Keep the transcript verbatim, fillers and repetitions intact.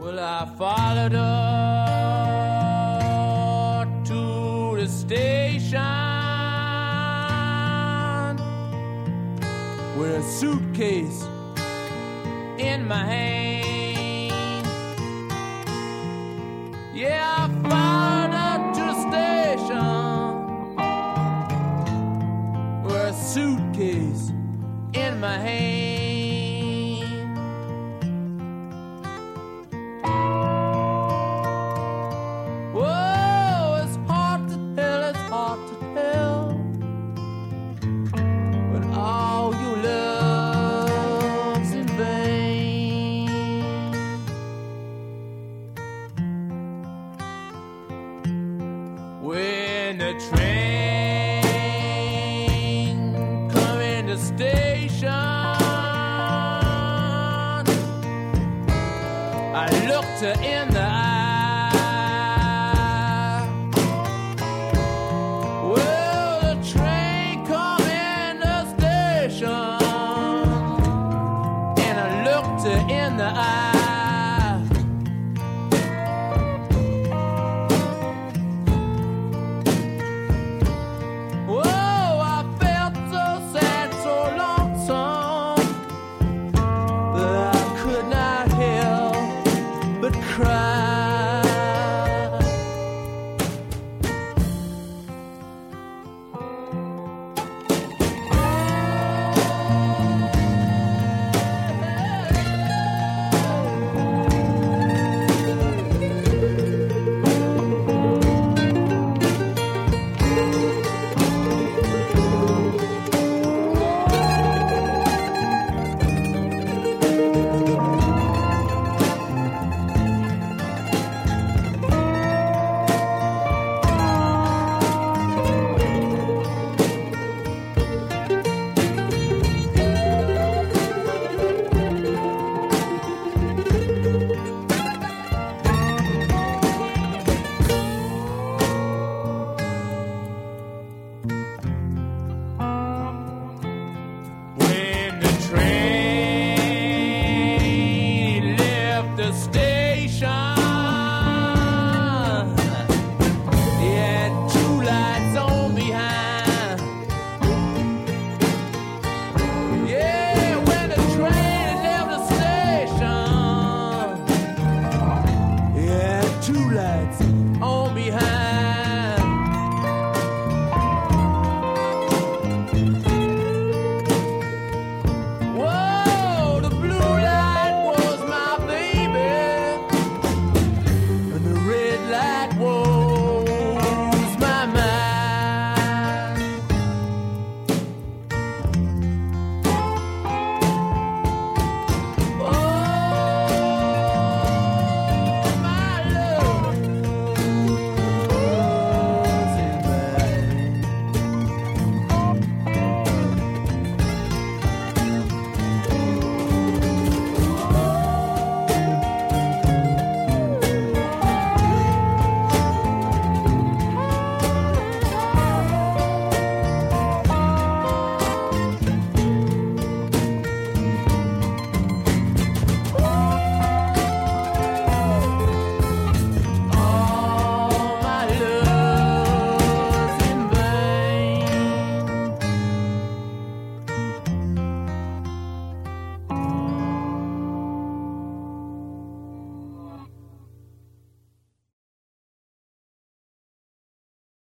Well, I followed her to the station with a suitcase in my hand. Yeah, I followed her to the station with a suitcase in my hand. When the train come in the station, I looked her in the eye. Well, the train come in the station, and I looked her in the eye.